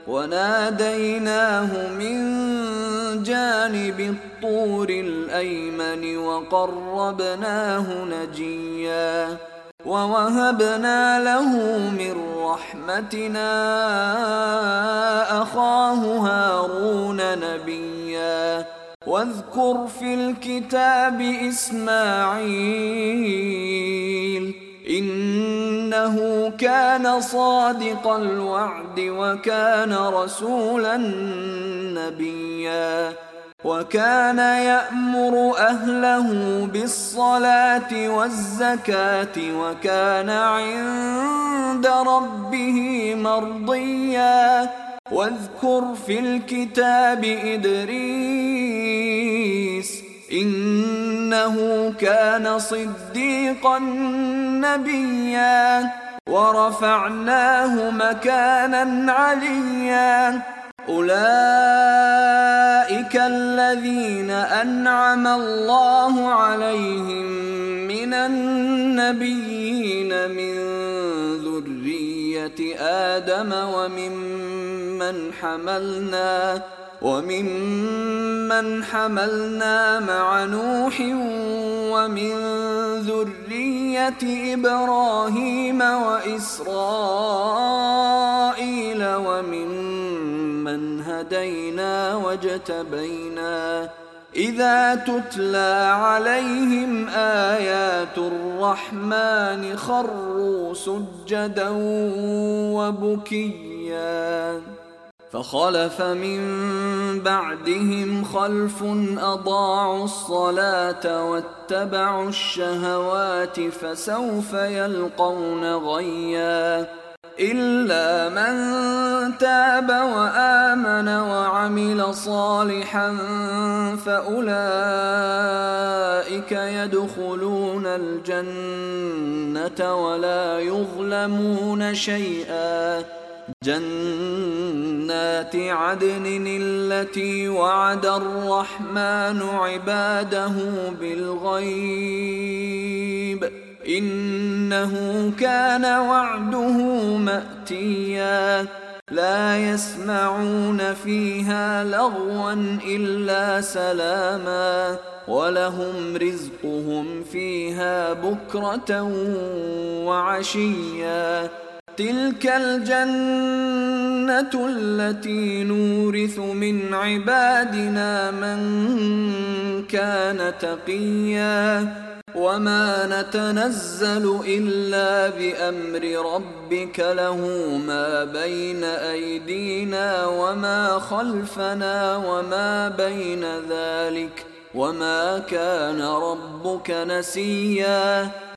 وناديناه من جانب الطور الأيمن وقربناه نجيا ووهبنا له من رحمتنا أخاه هارون نبيا واذكر في الكتاب إسماعيل إنه كان صادق الوعد وكان رسولا نبيا وكان يأمر أهله بالصلاة والزكاة وكان عند ربه مرضيا واذكر في الكتاب إدريس إنه كان صديقا نبيا ورفعناه مكانا عليا أولئك الذين أنعم الله عليهم من النبيين من ذرية آدم وممن حملنا مع نوح ومن ذرية إبراهيم وإسرائيل وممن هدينا واجتبينا إذا تتلى عليهم آيات الرحمن خروا سجدا وبكيا فخلف من بعدهم خلف أضاعوا الصلاة واتبعوا الشهوات فسوف يلقون غيا إلا من تاب وآمن وعمل صالحا فأولئك يدخلون الجنة ولا يظلمون شيئا جنات عدن التي وعد الرحمن عباده بالغيب إنه كان وعده مأتيا لا يسمعون فيها لغوا إلا سلاما ولهم رزقهم فيها بكرة وعشيا تلك الجنة التي نورث من عبادنا من كان تقيا وما نتنزل إلا بأمر ربك له ما بين أيدينا وما خلفنا وما بين ذلك وما كان ربك نسيا